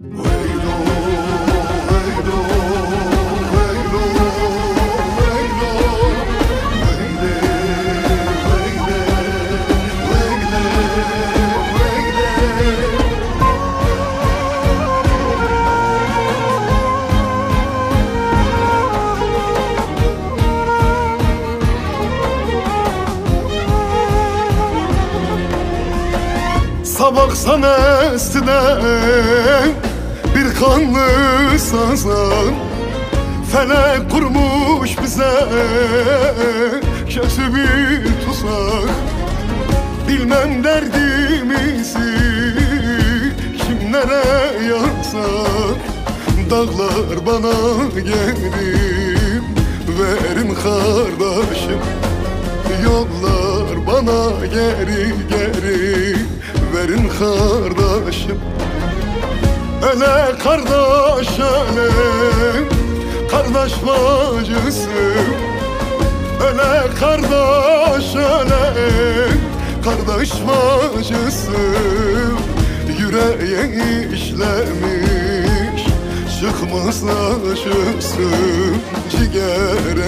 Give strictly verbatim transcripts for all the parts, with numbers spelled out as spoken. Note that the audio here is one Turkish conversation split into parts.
Baksan eskiden bir kanlı sazan, felek kurmuş bize kötü bir tuzak. Bilmem derdimizi kimlere yazsak, dağlar bana gelip verin kardeşim, yollar bana geri geri verin kardeşim. Öle kardeş öle, kardeş bacısı. Öle kardeş öle, kardeş bacısı. Yüreğe işlemiş çıkmaz acısı, ciğere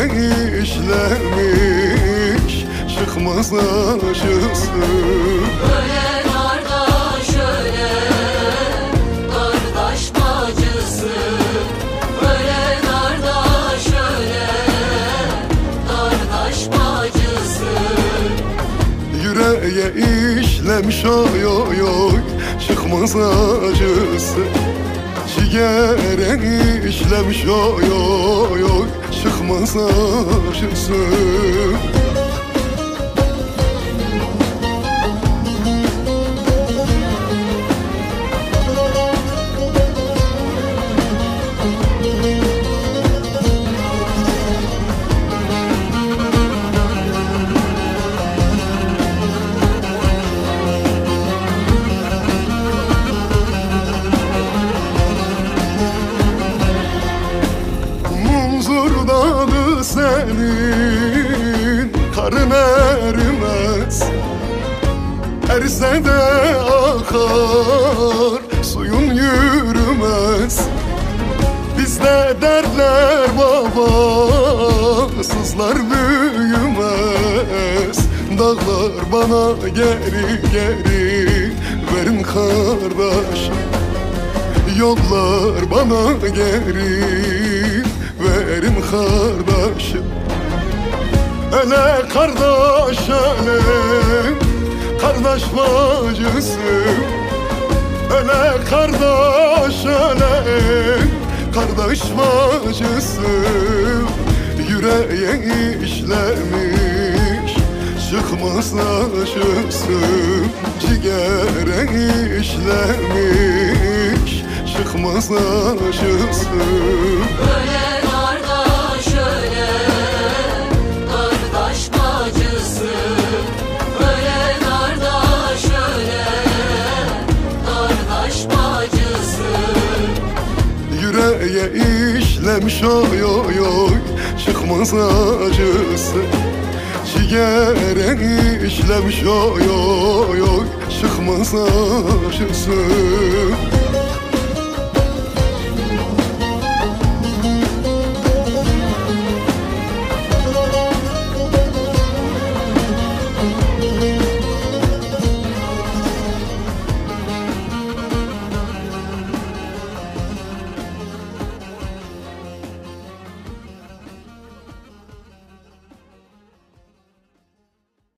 işlemiş çıkmaz acısı. Öle kardeş öle, kardeş bacısı. Öle kardeş öle, kardeş bacısı. Yüreğe işlemiş oy oy oy çıkmaz acısı, ciğere işlemiş oy oy oy çıkmaz acısı. Dağı senin karın erimez, erse de akar suyun yürümez. Bizde derler baba, sızlar büyümez. Dağlar bana geri geri verin kardeşim, yollar bana geri verin kardeşim. Öle kardeş öle, kardeş bacısı. Öle kardeş öle, kardeş bacısı. Yüreğe işlemiş çıkmaz acısı, ciğere işlemiş çıkmaz acısı. Öle kardeş öle, kardeş bacısı. Öle kardeş öle, kardeş bacısı. Yüreğe işlemiş oy oy oy çıkmaz acısı, ciğere işlemiş oy oy oy çıkmaz acısı.